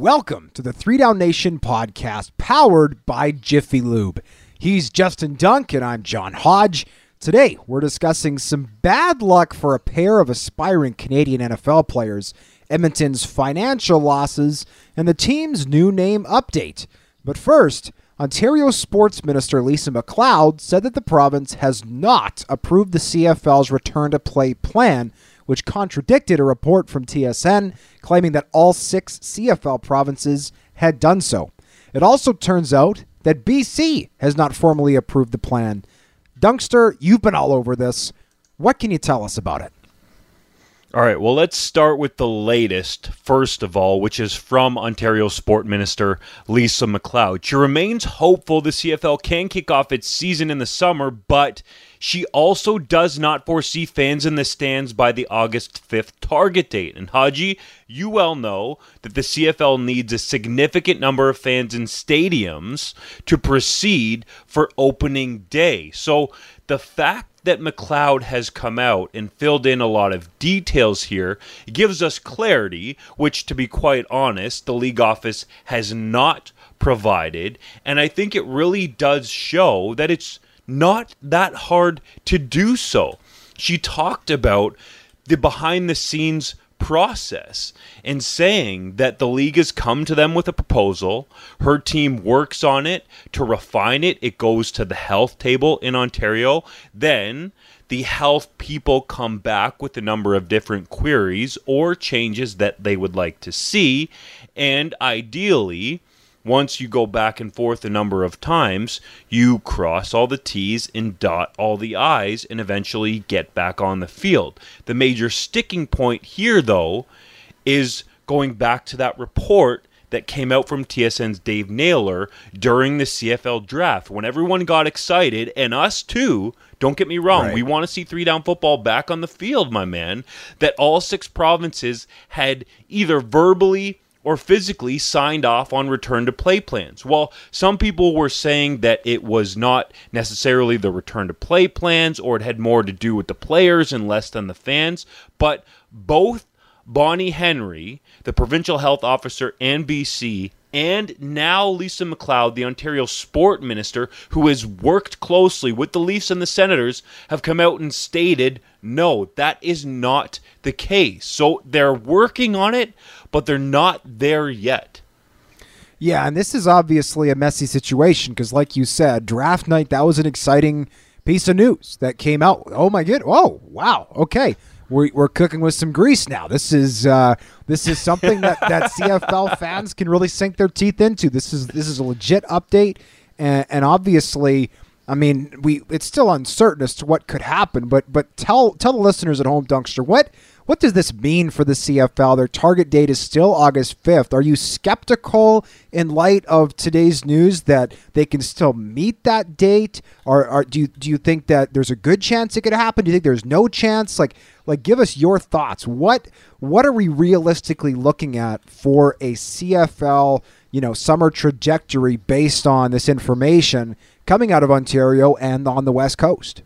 Welcome to the 3 Down Nation podcast powered by Jiffy Lube. He's Justin Dunk and I'm John Hodge. Today, we're discussing some bad luck for a pair of aspiring Canadian NFL players, Edmonton's financial losses, and the team's new name update. But first, Ontario Sports Minister Lisa MacLeod said that the province has not approved the CFL's return-to-play plan, which contradicted a report from TSN claiming that all 6 CFL provinces had done so. It also turns out that BC has not formally approved the plan. Dunkster, you've been all over this. What can you tell us about it? All right, well, let's start with the latest, first of all, which is from Ontario Sport Minister Lisa MacLeod. She remains hopeful the CFL can kick off its season in the summer, but she also does not foresee fans in the stands by the August 5th target date. And Haji, you well know that the CFL needs a significant number of fans in stadiums to proceed for opening day. So the fact that MacLeod has come out and filled in a lot of details here gives us clarity, which, to be quite honest, the league office has not provided. And I think it really does show that it's not that hard to do so. She talked about the behind-the-scenes process and saying that the league has come to them with a proposal. Her team works on it to refine it. It goes to the health table in Ontario. Then the health people come back with a number of different queries or changes that they would like to see. And ideally, once you go back and forth a number of times, you cross all the T's and dot all the I's and eventually get back on the field. The major sticking point here, though, is going back to that report that came out from TSN's Dave Naylor during the CFL draft, when everyone got excited, and us too. Don't get me wrong, right. We want to see 3-down football back on the field, my man, that all 6 provinces had either verbally or physically signed off on return-to-play plans. Well, some people were saying that it was not necessarily the return-to-play plans, or it had more to do with the players and less than the fans, but both Bonnie Henry, the provincial health officer in BC, and now Lisa MacLeod, the Ontario Sport Minister, who has worked closely with the Leafs and the Senators, have come out and stated, no, that is not the case. So they're working on it, but they're not there yet. Yeah, and this is obviously a messy situation because, like you said, draft night, that was an exciting piece of news that came out. Oh, my goodness. Oh, wow. Okay. We're cooking with some grease now. This is something that CFL fans can really sink their teeth into. This is a legit update, and obviously, I mean, it's still uncertain as to what could happen. But tell the listeners at home, Dunkster, what does this mean for the CFL? Their target date is still August 5th. Are you skeptical in light of today's news that they can still meet that date? Or do you think that there's a good chance it could happen? Do you think there's no chance? Like give us your thoughts. What are we realistically looking at for a CFL, summer trajectory based on this information coming out of Ontario and on the West Coast?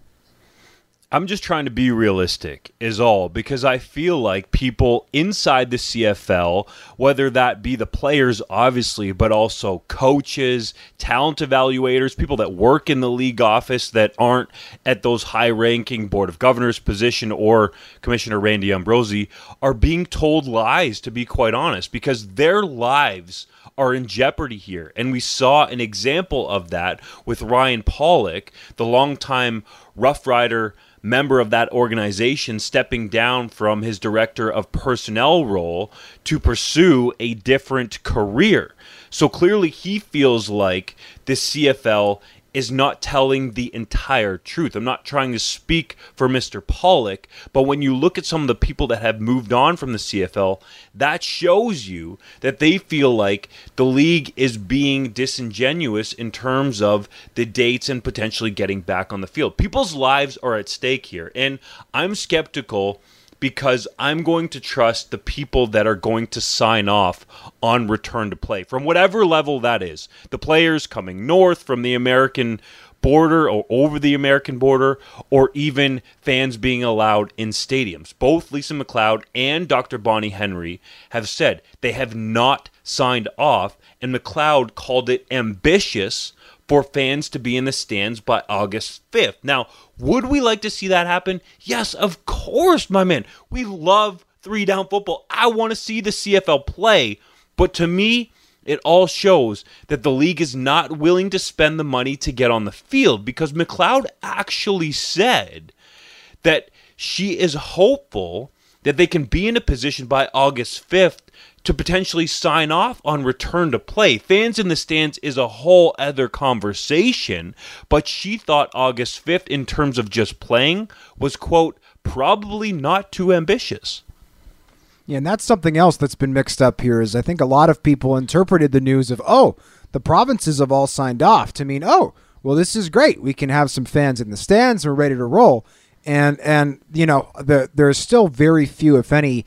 I'm just trying to be realistic is all, because I feel like people inside the CFL, whether that be the players, obviously, but also coaches, talent evaluators, people that work in the league office that aren't at those high-ranking Board of Governors position or Commissioner Randy Ambrosie, are being told lies, to be quite honest, because their lives are in jeopardy here. And we saw an example of that with Ryan Pollock, the longtime Rough Rider member of that organization, stepping down from his director of personnel role to pursue a different career. So clearly he feels like the CFL is not telling the entire truth. I'm not trying to speak for Mr. Pollock, but when you look at some of the people that have moved on from the CFL, that shows you that they feel like the league is being disingenuous in terms of the dates and potentially getting back on the field. People's lives are at stake here, and I'm skeptical because I'm going to trust the people that are going to sign off on return to play, from whatever level that is. The players coming north from the American border or over the American border, or even fans being allowed in stadiums. Both Lisa MacLeod and Dr. Bonnie Henry have said they have not signed off, and McLeod called it ambitious for fans to be in the stands by August 5th. Now, would we like to see that happen? Yes, of course, my man. We love three-down football. I want to see the CFL play, but to me, it all shows that the league is not willing to spend the money to get on the field, because McLeod actually said that she is hopeful that they can be in a position by August 5th to potentially sign off on return to play. Fans in the stands is a whole other conversation, but she thought August 5th in terms of just playing was, quote, probably not too ambitious. Yeah, and that's something else that's been mixed up here is I think a lot of people interpreted the news of, oh, the provinces have all signed off to mean, oh, well, this is great. We can have some fans in the stands. We're ready to roll. And you know, there's still very few, if any,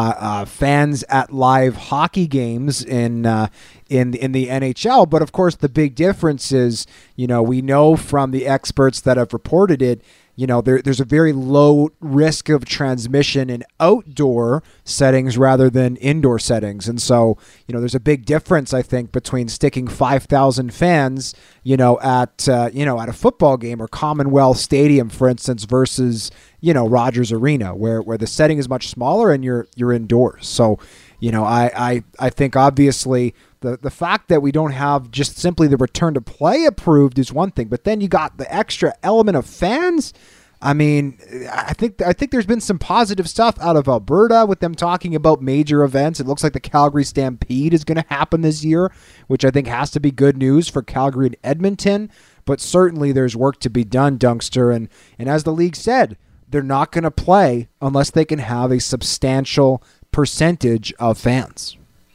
fans at live hockey games in the NHL. But of course, the big difference is, you know, we know from the experts that have reported it, you know, there's a very low risk of transmission in outdoor settings rather than indoor settings. And so, you know, there's a big difference, I think, between sticking 5,000 fans, you know, at a football game or Commonwealth Stadium, for instance, versus, you know, Rogers Arena, where the setting is much smaller and you're indoors. So, you know, I think obviously the fact that we don't have just simply the return to play approved is one thing, but then you got the extra element of fans. I mean, I think there's been some positive stuff out of Alberta with them talking about major events. It looks like the Calgary Stampede is going to happen this year, which I think has to be good news for Calgary and Edmonton. But certainly there's work to be done, Dunkster. And as the league said, they're not going to play unless they can have a substantial percentage of fans.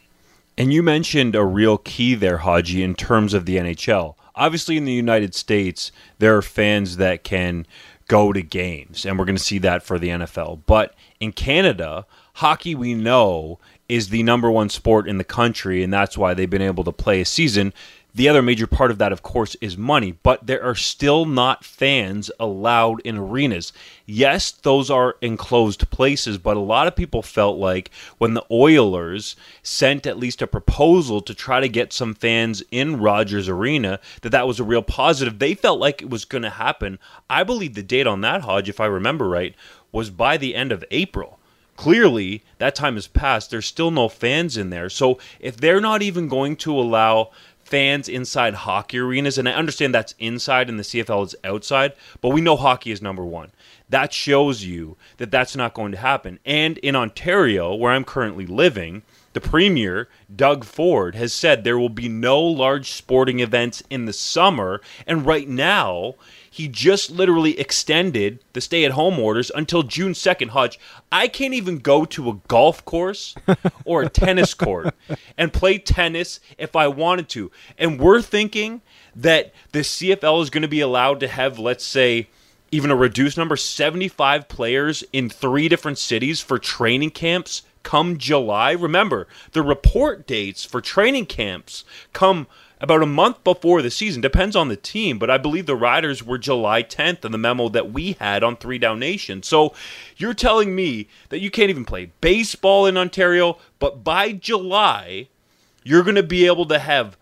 And you mentioned a real key there, Haji, in terms of the NHL. Obviously, in the United States, there are fans that can go to games, and we're going to see that for the NFL. But in Canada, hockey, we know, is the number one sport in the country, and that's why they've been able to play a season. The other major part of that, of course, is money, but there are still not fans allowed in arenas. Yes, those are enclosed places, but a lot of people felt like when the Oilers sent at least a proposal to try to get some fans in Rogers Arena, that was a real positive. They felt like it was going to happen. I believe the date on that, Hodge, if I remember right, was by the end of April. Clearly, that time has passed. There's still no fans in there. So if they're not even going to allow fans inside hockey arenas, and I understand that's inside and the CFL is outside, but we know hockey is number one. That shows you that that's not going to happen. And in Ontario, where I'm currently living, the Premier, Doug Ford, has said there will be no large sporting events in the summer, and right now, he just literally extended the stay-at-home orders until June 2nd. Hodge, I can't even go to a golf course or a tennis court and play tennis if I wanted to. And we're thinking that the CFL is going to be allowed to have, let's say, even a reduced number, 75 players in 3 different cities for training camps come July. Remember, the report dates for training camps come about a month before the season. Depends on the team, but I believe the Riders were July 10th in the memo that we had on 3 Down Nation. So you're telling me that you can't even play baseball in Ontario, but by July, you're going to be able to have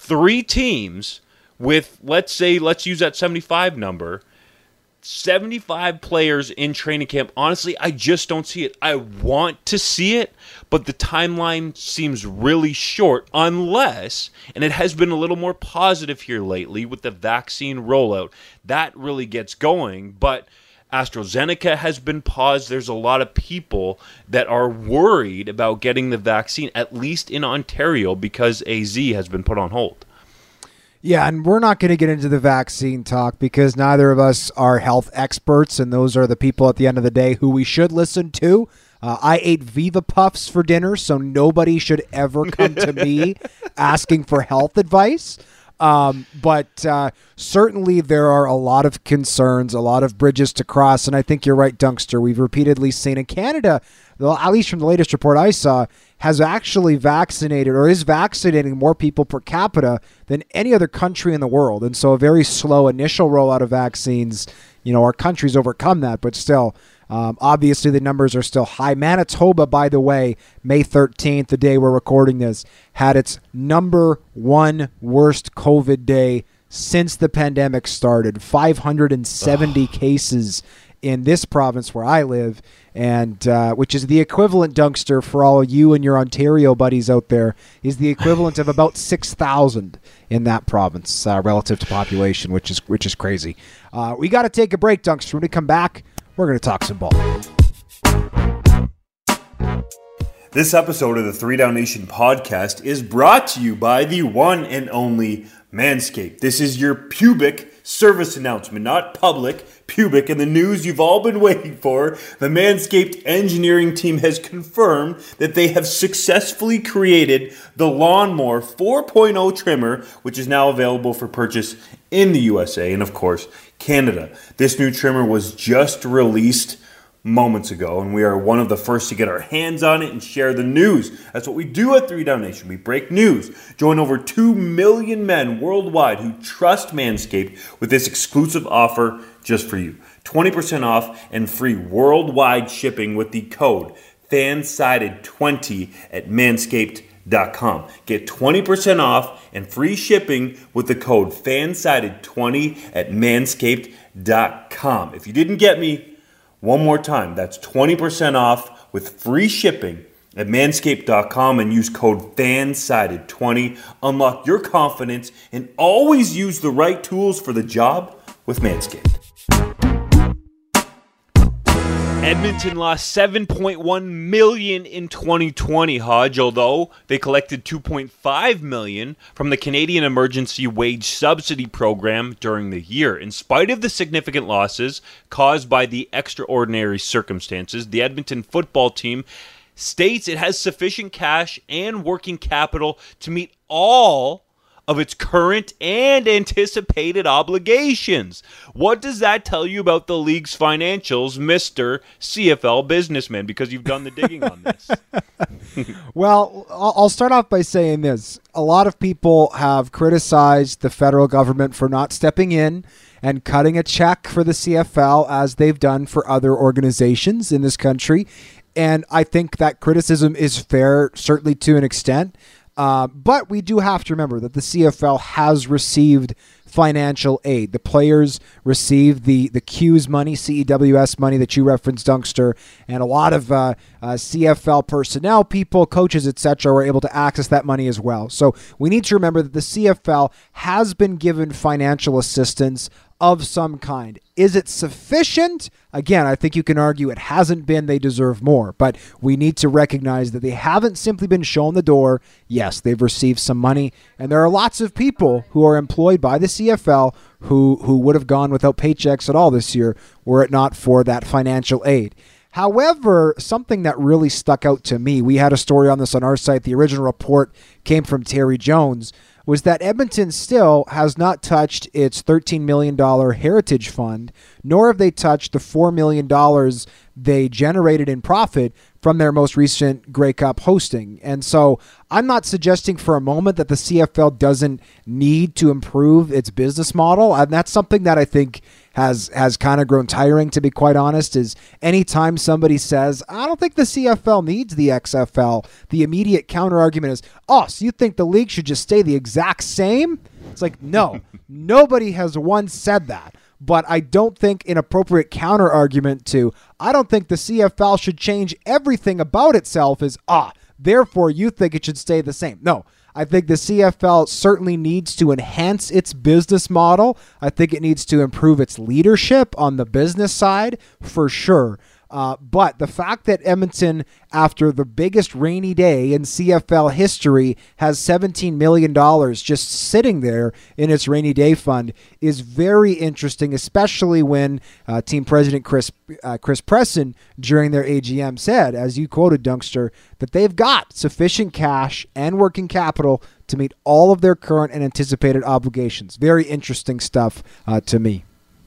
3 teams with, let's use that 75 number, 75 players in training camp. Honestly, I just don't see it. I want to see it, but the timeline seems really short unless, and it has been a little more positive here lately with the vaccine rollout, that really gets going, but AstraZeneca has been paused. There's a lot of people that are worried about getting the vaccine, at least in Ontario, because AZ has been put on hold. Yeah, and we're not going to get into the vaccine talk because neither of us are health experts, and those are the people at the end of the day who we should listen to. I ate Viva Puffs for dinner, so nobody should ever come to me asking for health advice. But certainly there are a lot of concerns, a lot of bridges to cross, and I think you're right, Dunkster. We've repeatedly seen in Canada, at least from the latest report I saw, has actually vaccinated or is vaccinating more people per capita than any other country in the world. And so a very slow initial rollout of vaccines, you know, our country's overcome that, but still, Obviously, the numbers are still high. Manitoba, by the way, May 13th, the day we're recording this, had its number one worst COVID day since the pandemic started. 570 cases in this province where I live, and which is the equivalent, Dunkster, for all you and your Ontario buddies out there, is the equivalent of about 6,000 in that province relative to population, which is crazy. We got to take a break, Dunkster. When we come back, we're going to talk some ball. This episode of the 3 Down Nation podcast is brought to you by the one and only Manscaped. This is your pubic service announcement, not public, pubic, and the news you've all been waiting for. The Manscaped engineering team has confirmed that they have successfully created the Lawnmower 4.0 trimmer, which is now available for purchase in the USA and, of course, Canada. This new trimmer was just released moments ago, and we are one of the first to get our hands on it and share the news. That's what we do at 3 Down Nation. We break news. Join over 2 million men worldwide who trust Manscaped with this exclusive offer just for you. 20% off and free worldwide shipping with the code FANSIDED20 at manscaped.com. Get 20% off and free shipping with the code FANSIDED20 at manscaped.com. If you didn't get me, one more time, that's 20% off with free shipping at manscaped.com and use code FANSIDED20. Unlock your confidence and always use the right tools for the job with Manscaped. Edmonton lost $7.1 million in 2020, Hodge, although they collected $2.5 million from the Canadian Emergency Wage Subsidy Program during the year. In spite of the significant losses caused by the extraordinary circumstances, the Edmonton football team states it has sufficient cash and working capital to meet all of its current and anticipated obligations. What does that tell you about the league's financials, Mr. CFL businessman? Because you've done the digging on this. Well, I'll start off by saying this. A lot of people have criticized the federal government for not stepping in and cutting a check for the CFL as they've done for other organizations in this country. And I think that criticism is fair, certainly to an extent. But we do have to remember that the CFL has received financial aid. The players received the CEWS money, CEWS money that you referenced, Dunkster, and a lot of CFL personnel, people, coaches, etc., were able to access that money as well. So we need to remember that the CFL has been given financial assistance of some kind. Is it sufficient? Again, I think you can argue it hasn't been. They deserve more. But we need to recognize that they haven't simply been shown the door. Yes, they've received some money. And there are lots of people who are employed by the CFL who would have gone without paychecks at all this year were it not for that financial aid. However, something that really stuck out to me, we had a story on this on our site. The original report came from Terry Jones, was that Edmonton still has not touched its $13 million heritage fund, nor have they touched the $4 million they generated in profit from their most recent Grey Cup hosting. And so I'm not suggesting for a moment that the CFL doesn't need to improve its business model. And that's something that I think has kind of grown tiring, to be quite honest, is anytime somebody says, I don't think the CFL needs the XFL, the immediate counter argument is, oh, so you think the league should just stay the exact same? It's like, no, nobody has once said that. But I don't think an appropriate counter argument to, I don't think the CFL should change everything about itself is, therefore you think it should stay the same. No, I think the CFL certainly needs to enhance its business model. I think it needs to improve its leadership on the business side for sure. But the fact that Edmonton, after the biggest rainy day in CFL history, has $17 million just sitting there in its rainy day fund is very interesting, especially when team president Chris Presson during their AGM said, as you quoted, Dunkster, that they've got sufficient cash and working capital to meet all of their current and anticipated obligations. Very interesting stuff to me.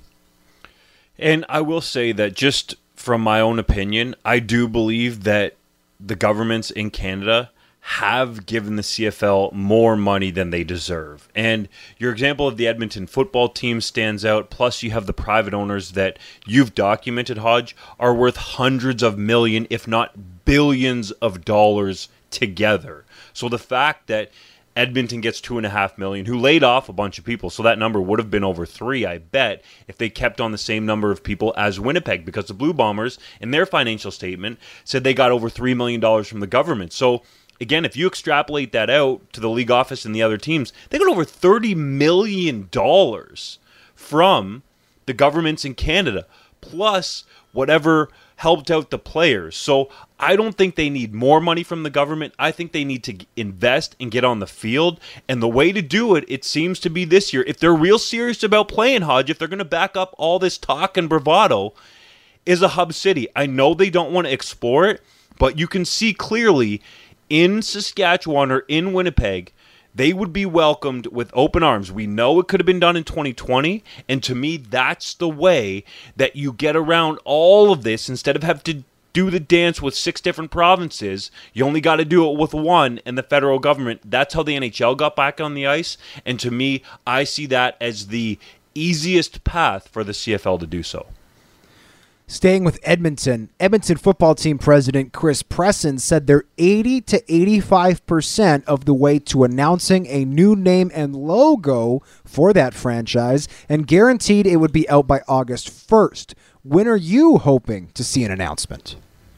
And I will say that just from my own opinion, I do believe that the governments in Canada have given the CFL more money than they deserve. And your example of the Edmonton football team stands out. Plus, you have the private owners that you've documented, Hodge, are worth hundreds of million, if not billions of dollars together. So the fact that Edmonton gets $2.5 million, who laid off a bunch of people, so that number would have been over 3, I bet, if they kept on the same number of people as Winnipeg, because the Blue Bombers, in their financial statement, said they got over $3 million from the government. So, again, if you extrapolate that out to the league office and the other teams, they got over $30 million from the governments in Canada, plus whatever helped out the players. So I don't think they need more money from the government. I think they need to invest and get on the field. And the way to do it, it seems to be this year, if they're real serious about playing, Hodge, if they're going to back up all this talk and bravado, is a hub city. I know they don't want to explore it, but you can see clearly in Saskatchewan or in Winnipeg, they would be welcomed with open arms. We know it could have been done in 2020, and to me, that's the way that you get around all of this. Instead of having to do the dance with 6 different provinces, you only got to do it with one and the federal government. That's how the NHL got back on the ice, and to me, I see that as the easiest path for the CFL to do so. Staying with Edmonton football team president Chris Presson said they're 80 to 85% of the way to announcing a new name and logo for that franchise, and guaranteed it would be out by August 1st. When are you hoping to see an announcement?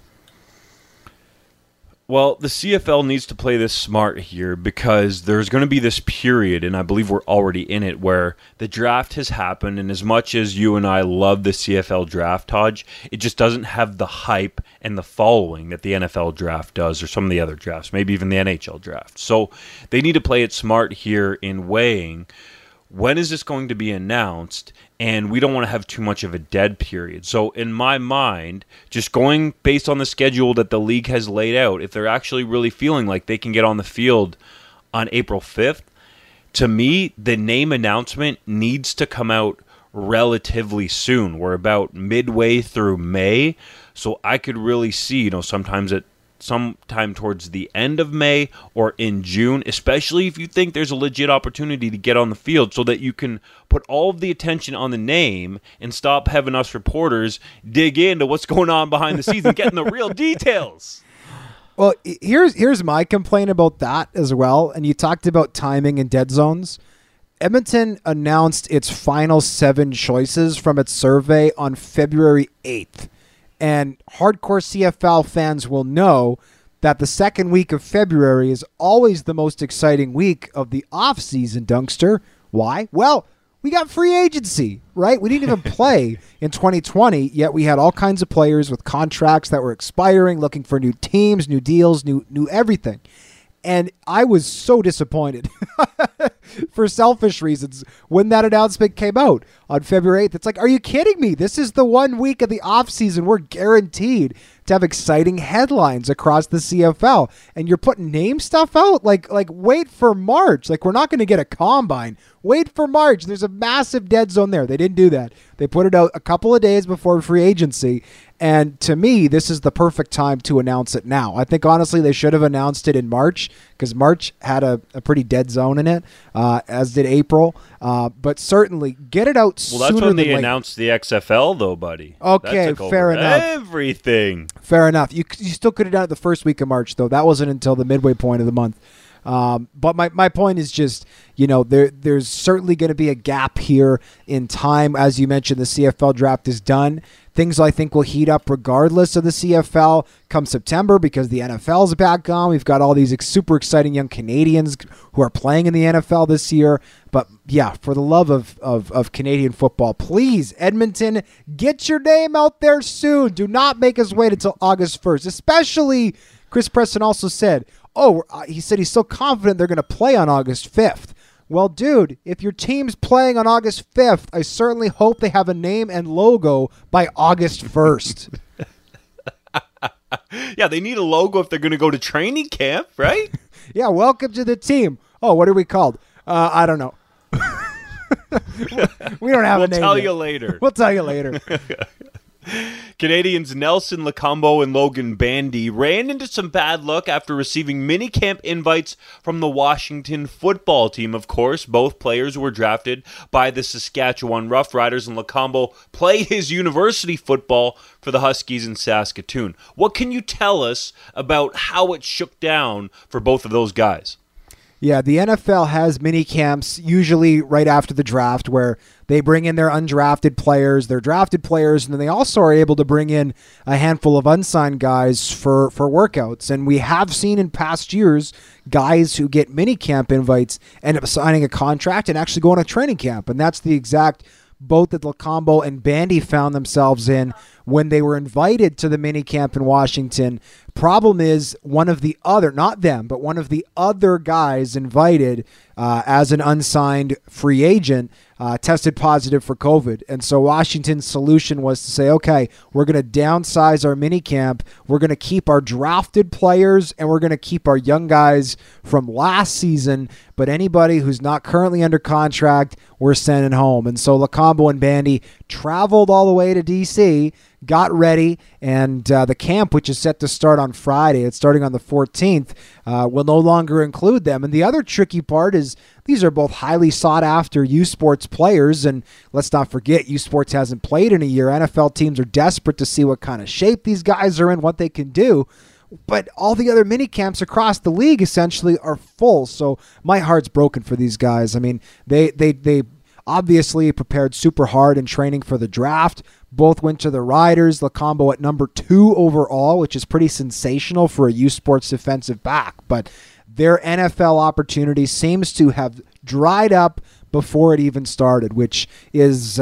Well, the CFL needs to play this smart here, because there's going to be this period, and I believe we're already in it, where the draft has happened, and as much as you and I love the CFL draft, Hodge, it just doesn't have the hype and the following that the NFL draft does, or some of the other drafts, maybe even the NHL draft. So they need to play it smart here in weighing when is this going to be announced, and we don't want to have too much of a dead period. So in my mind, just going based on the schedule that the league has laid out, if they're actually really feeling like they can get on the field on April 5th, to me, the name announcement needs to come out relatively soon. We're about midway through May, so I could really see, sometime towards the end of May or in June, especially if you think there's a legit opportunity to get on the field, so that you can put all of the attention on the name and stop having us reporters dig into what's going on behind the scenes and getting the real details. Well, here's my complaint about that as well. And you talked about timing and dead zones. Edmonton announced its final 7 choices from its survey on February 8th. And hardcore CFL fans will know that the second week of February is always the most exciting week of the off-season, Dunkster. Why? Well, we got free agency, right? We didn't even play in 2020, yet we had all kinds of players with contracts that were expiring, looking for new teams, new deals, new everything. And I was so disappointed for selfish reasons when that announcement came out on February 8th. It's like, are you kidding me? This is the 1 week of the offseason we're guaranteed to have exciting headlines across the CFL. And you're putting name stuff out? Like wait for March. Like, we're not going to get a combine. Wait for March. There's a massive dead zone there. They didn't do that. They put it out a couple of days before free agency. And to me, this is the perfect time to announce it now. I think, honestly, they should have announced it in March, because March had a pretty dead zone in it, as did April. But certainly, get it out sooner than later. Well, that's when they announced the XFL, though, buddy. Okay, fair enough. Everything. Fair enough. You still could have done it the first week of March, though. That wasn't until the midway point of the month. But my point is just, there's certainly going to be a gap here in time. As you mentioned, the CFL draft is done. Things I think will heat up regardless of the CFL come September, because the NFL's back on. We've got all these super exciting young Canadians who are playing in the NFL this year. But yeah, for the love of Canadian football, please, Edmonton, get your name out there soon. Do not make us wait until August 1st. Especially, Chris Preston also said, he said he's so confident they're going to play on August 5th. Well, dude, if your team's playing on August 5th, I certainly hope they have a name and logo by August 1st. Yeah, they need a logo if they're going to go to training camp, right? Yeah, welcome to the team. Oh, what are we called? I don't know. We don't have a name. We'll tell you later. We'll tell you later. Canadians Nelson Locombo and Logan Bandy ran into some bad luck after receiving minicamp invites from the Washington football team. Of course, both players were drafted by the Saskatchewan Roughriders, and Locombo played his university football for the Huskies in Saskatoon. What can you tell us about how it shook down for both of those guys? Yeah, the NFL has mini camps usually right after the draft where they bring in their undrafted players, their drafted players, and then they also are able to bring in a handful of unsigned guys for workouts. And we have seen in past years guys who get mini camp invites end up signing a contract and actually going to training camp. And that's the exact boat that Locombo and Bandy found themselves in when they were invited to the mini camp in Washington. Problem is, one of the other, not them, but one of the other guys invited as an unsigned free agent tested positive for COVID. And so Washington's solution was to say, okay, we're going to downsize our mini camp. We're going to keep our drafted players and we're going to keep our young guys from last season. But anybody who's not currently under contract, we're sending home. And so Locombo and Bandy traveled all the way to D.C., got ready, and the camp, which is set to start on Friday, it's starting on the 14th, will no longer include them. And the other tricky part is these are both highly sought-after U Sports players, and let's not forget, U Sports hasn't played in a year. NFL teams are desperate to see what kind of shape these guys are in, what they can do. But all the other mini camps across the league essentially are full, so my heart's broken for these guys. I mean, they obviously prepared super hard in training for the draft. Both went to the Riders. Locombo at number 2 overall, which is pretty sensational for a U Sports defensive back. But their NFL opportunity seems to have dried up before it even started, which is,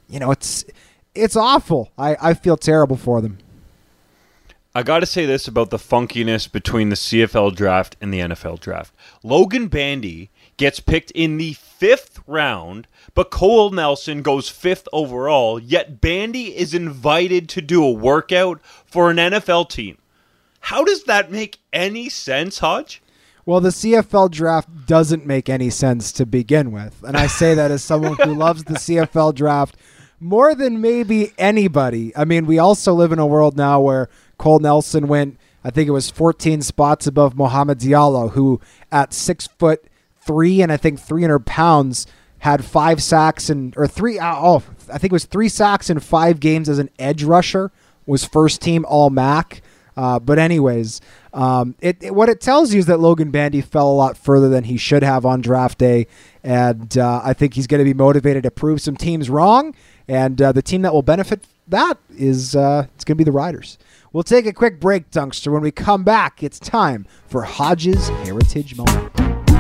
it's awful. I feel terrible for them. I got to say this about the funkiness between the CFL draft and the NFL draft. Logan Bandy gets picked in the 5th round, but Cole Nelson goes 5th overall, yet Bandy is invited to do a workout for an NFL team. How does that make any sense, Hodge? Well, the CFL draft doesn't make any sense to begin with, and I say that as someone who loves the CFL draft more than maybe anybody. I mean, we also live in a world now where Cole Nelson went, I think it was 14 spots above Mohamed Diallo, who at 6'3" and I think 300 pounds had 5 sacks I think it was 3 sacks in 5 games as an edge rusher, was first team All MAC. But anyways, what it tells you is that Logan Bandy fell a lot further than he should have on draft day. And I think he's going to be motivated to prove some teams wrong. And the team that will benefit that is it's going to be the Riders. We'll take a quick break, Dunkster. When we come back, it's time for Hodge's Heritage Moment.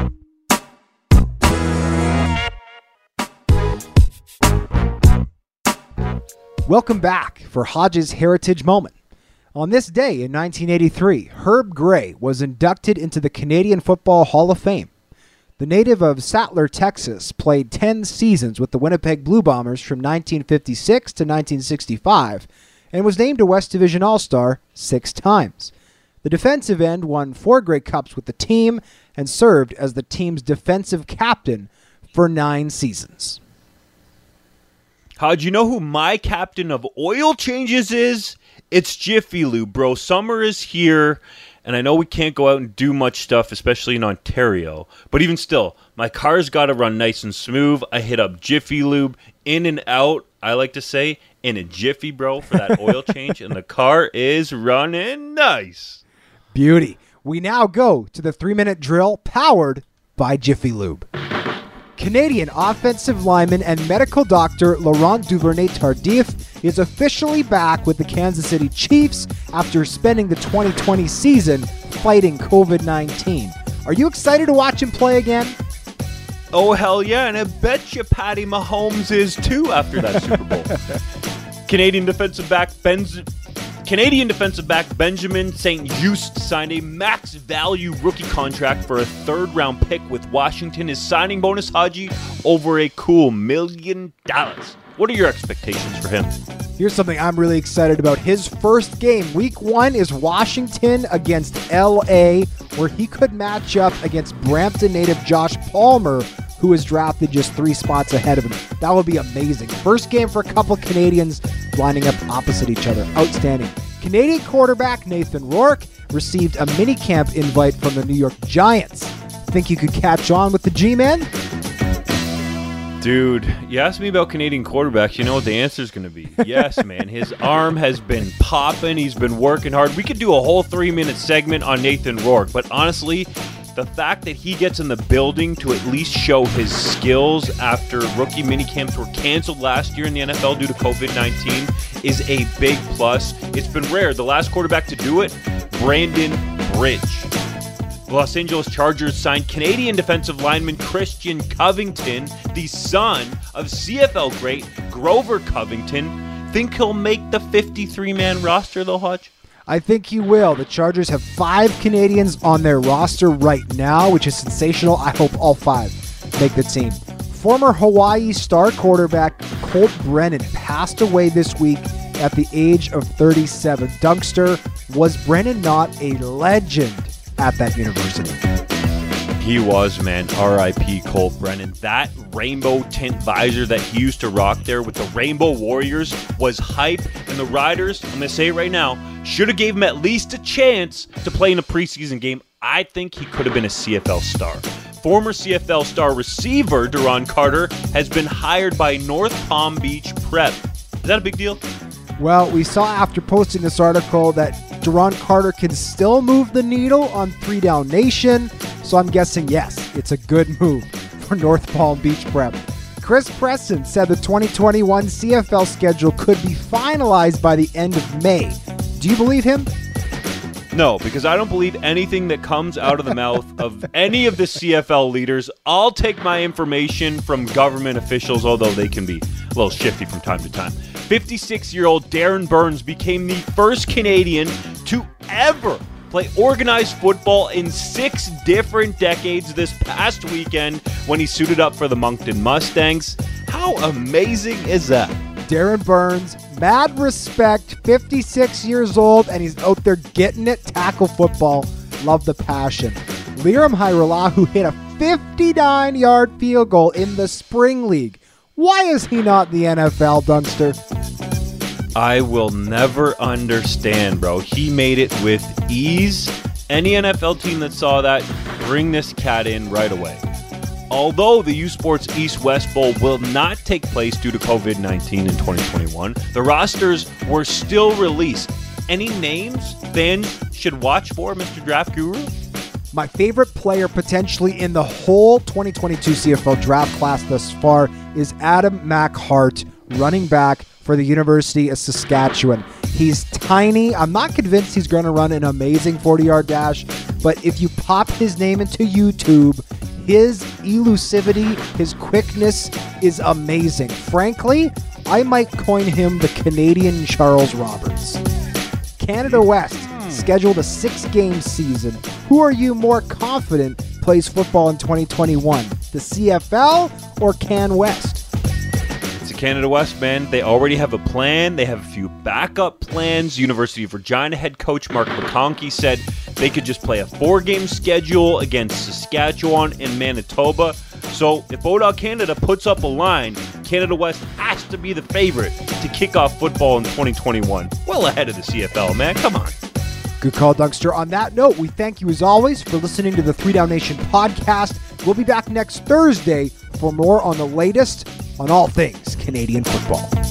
Welcome back for Hodge's Heritage Moment. On this day in 1983, Herb Gray was inducted into the Canadian Football Hall of Fame. The native of Sattler, Texas, played 10 seasons with the Winnipeg Blue Bombers from 1956 to 1965 and was named a West Division All-Star 6 times. The defensive end won 4 Grey Cups with the team and served as the team's defensive captain for 9 seasons. How'd you know who my captain of oil changes is? It's Jiffy Lube, bro. Summer is here, and I know we can't go out and do much stuff, especially in Ontario. But even still, my car's got to run nice and smooth. I hit up Jiffy Lube, in and out, I like to say, in a jiffy, bro, for that oil change, and the car is running nice. Beauty. We now go to the 3-minute drill powered by Jiffy Lube. Canadian offensive lineman and medical doctor Laurent Duvernay-Tardif is officially back with the Kansas City Chiefs after spending the 2020 season fighting COVID-19. Are you excited to watch him play again? Oh, hell yeah, and I bet you Patty Mahomes is too after that Super Bowl. Canadian defensive back Benjamin St-Juste signed a max value rookie contract for a 3rd-round pick with Washington. His signing bonus, Haji, over a cool $1 million. What are your expectations for him? Here's something I'm really excited about. His first game, week 1, is Washington against L.A., where he could match up against Brampton native Josh Palmer, who was drafted just 3 spots ahead of him. That would be amazing. First game for a couple Canadians lining up opposite each other. Outstanding. Canadian quarterback Nathan Rourke received a minicamp invite from the New York Giants. Think you could catch on with the G-Man? Dude, you asked me about Canadian quarterbacks, you know what the answer is going to be. Yes, man. His arm has been popping. He's been working hard. We could do a whole 3-minute segment on Nathan Rourke, but honestly, the fact that he gets in the building to at least show his skills after rookie minicamps were canceled last year in the NFL due to COVID-19 is a big plus. It's been rare. The last quarterback to do it, Brandon Bridge. The Los Angeles Chargers signed Canadian defensive lineman Christian Covington, the son of CFL great Grover Covington. Think he'll make the 53-man roster, though, Hodge? I think he will. The Chargers have 5 Canadians on their roster right now, which is sensational. I hope all 5 make the team. Former Hawaii star quarterback Colt Brennan passed away this week at the age of 37. Dunkster, was Brennan not a legend at that university? He was, man. R.I.P. Colt Brennan. That rainbow tint visor that he used to rock there with the Rainbow Warriors was hype. And the Riders, I'm going to say it right now, should have gave him at least a chance to play in a preseason game. I think he could have been a CFL star. Former CFL star receiver Duron Carter has been hired by North Palm Beach Prep. Is that a big deal? Well, we saw after posting this article that Duron Carter can still move the needle on 3 Down Nation. So I'm guessing, yes, it's a good move for North Palm Beach Prep. Chris Preston said the 2021 CFL schedule could be finalized by the end of May. Do you believe him? No, because I don't believe anything that comes out of the mouth of any of the CFL leaders. I'll take my information from government officials, although they can be a little shifty from time to time. 56-year-old Darren Burns became the first Canadian to ever play organized football in 6 different decades this past weekend when he suited up for the Moncton Mustangs. How amazing is that? Darren Burns, mad respect, 56 years old, and he's out there getting it, tackle football. Love the passion. Liram Hairolahu hit a 59-yard field goal in the Spring League. Why is he not in the NFL, Dunkster? I will never understand, bro. He made it with ease. Any NFL team that saw that, bring this cat in right away. Although the U Sports East-West Bowl will not take place due to COVID-19 in 2021, the rosters were still released. Any names fans should watch for, Mr. Draft Guru? My favorite player potentially in the whole 2022 CFL draft class thus far is Adam McHart, running back for the University of Saskatchewan. He's tiny. I'm not convinced he's going to run an amazing 40-yard dash, but if you pop his name into YouTube, his elusivity, his quickness is amazing. Frankly, I might coin him the Canadian Charles Roberts. Canada West scheduled a 6-game season. Who are you more confident plays football in 2021? The CFL or Can West? It's the Canada West, man. They already have a plan. They have a few backup plans. University of Regina head coach Mark McConkey said they could just play a 4-game schedule against Saskatchewan and Manitoba. So if Bodog Canada puts up a line, Canada West has to be the favorite to kick off football in 2021. Well ahead of the CFL, man. Come on. Good call, Dunkster. On that note, we thank you as always for listening to the 3 Down Nation podcast. We'll be back next Thursday for more on the latest on all things Canadian football.